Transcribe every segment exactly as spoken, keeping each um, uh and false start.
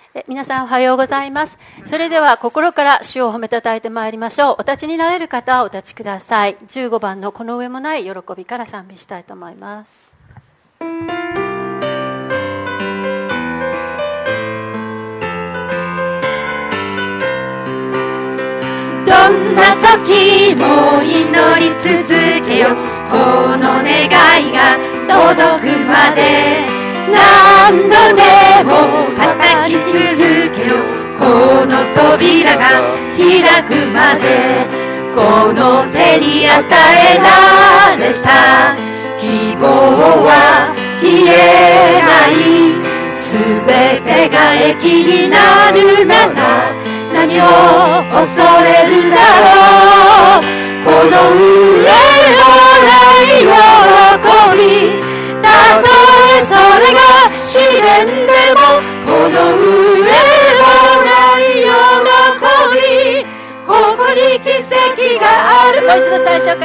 え皆さんおはようございます。それでは心から主を褒めたたえてまいりましょう。お立ちになれる方はお立ちください。じゅうごばんのこの上もない喜びから賛美したいと思います。 どんな時も祈り続けよ、この願いが届くまで。何度でも叩き続けよ、この扉が開くまで。この手に与えられた希望は消えない。すべてが益になるなら何を恐れるだろう。この上のない喜び、たとえそれが試練でも、この上のない喜び、ここに奇跡がある。 もう一度最初から。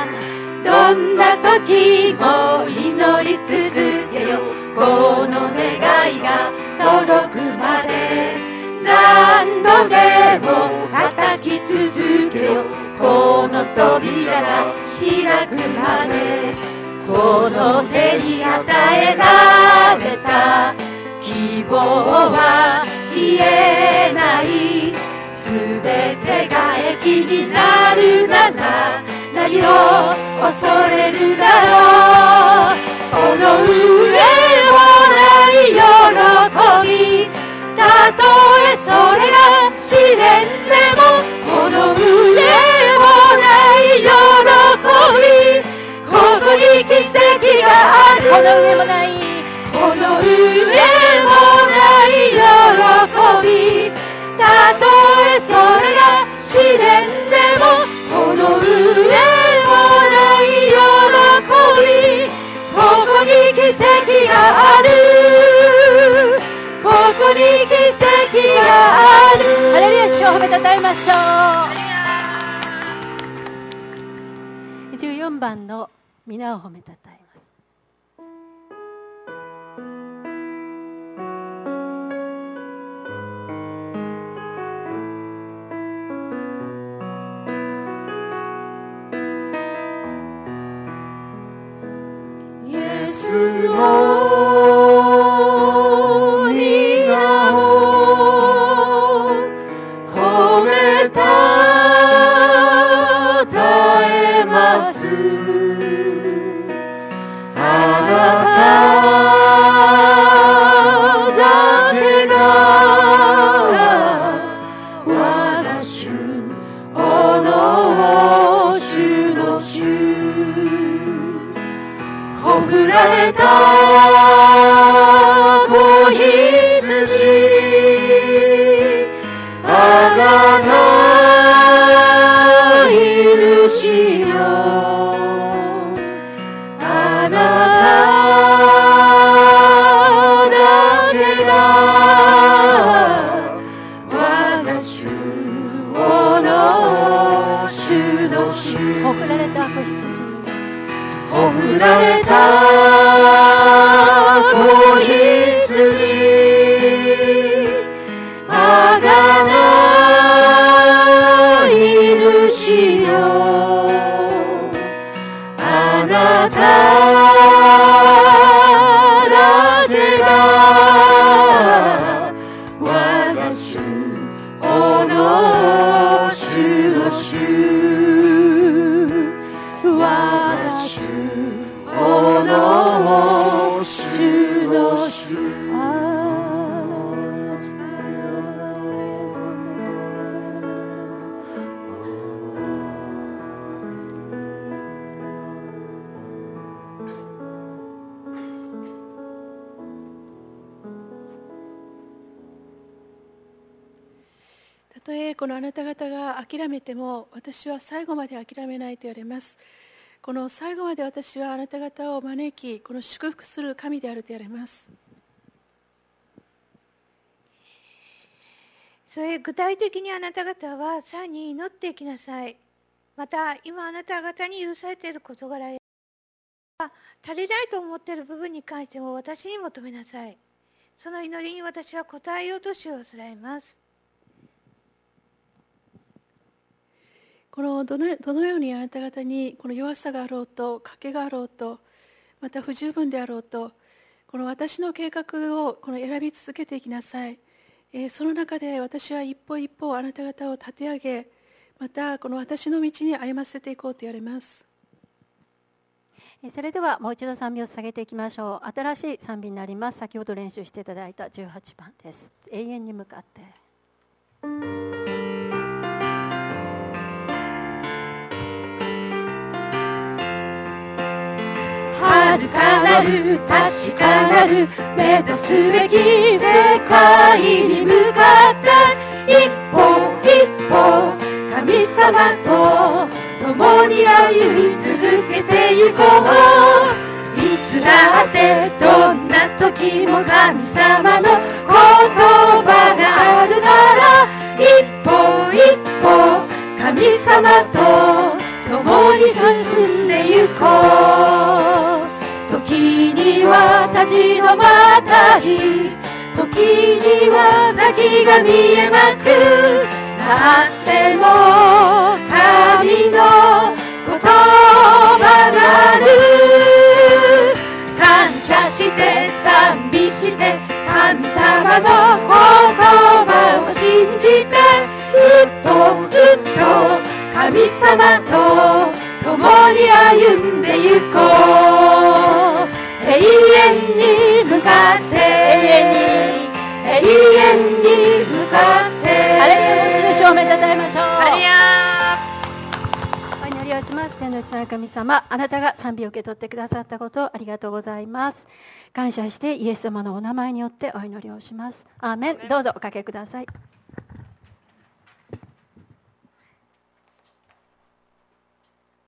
どんな時も祈り続けよ、この願いが届くまで。何度でも叩き続けよ、この扉が開くまで。この手に与えられた希望は消えない。すべてが益になるなら何を恐れるだろう。この上もない喜び、たとえそれが試練でも、この上もない喜び、ここに奇跡がある。 この上もない、 この上もない喜び、たとえそれが試練でも、この上もない喜び、ここに奇跡がある。ここに奇跡がある。 ハレルヤ、主を褒めたたえましょう。じゅうよんばんの皆を褒めたたえます。 イエスの皆を褒めたたえます。あなただけが我が主、おの主の主。ほふられた子羊、あがない主よ。あなただけが我が主、おの主の主。 ほふられた子羊、 ほふられた子羊、あがない主よ。あなただけが我が主、おの主の主。我が主、おの主の主。 たとえこのあなた方が諦めても、私は最後まで諦めないと言われます。この最後まで私はあなた方を招き、この祝福する神であると言われます。 それ具体的にあなた方はさらに祈っていきなさい。また今あなた方に許されている事柄や足りないと思っている部分に関しても私に求めなさい。 その祈りに私は応えようと主をあつらいます。 このどの、どのようにあなた方にこの弱さがあろうと、賭けがあろうと、また不十分であろうと、この私の計画をこの選び続けていきなさい。えー、その中で私は一歩一歩あなた方を立て上げ、またこの私の道に歩ませていこうと言われます。 それではもう一度賛美を捧げていきましょう。新しい賛美になります。先ほど練習していただいたじゅうはちばんです。永遠に向かって。 遥かなる確かなる目指すべき世界に向かって一歩一歩神様と共に歩み続けてゆこう。いつだってどんな時も神様の言葉があるなら一歩一歩神様と共に進んでゆこう。時には立ち止まったり時には先が見えなくなっても神の言葉がある。感謝して賛美して神様の言葉を信じてずっとずっと神様と共に歩んでゆこう。永遠に向かって永遠に向かってハレルヤ、持ち主をめたたえましょう。 ハレルヤお祈りをします。天の父なる神様、あなたが賛美を受け取ってくださったことをありがとうございます。感謝してイエス様のお名前によってお祈りをします。アーメン。どうぞおかけください。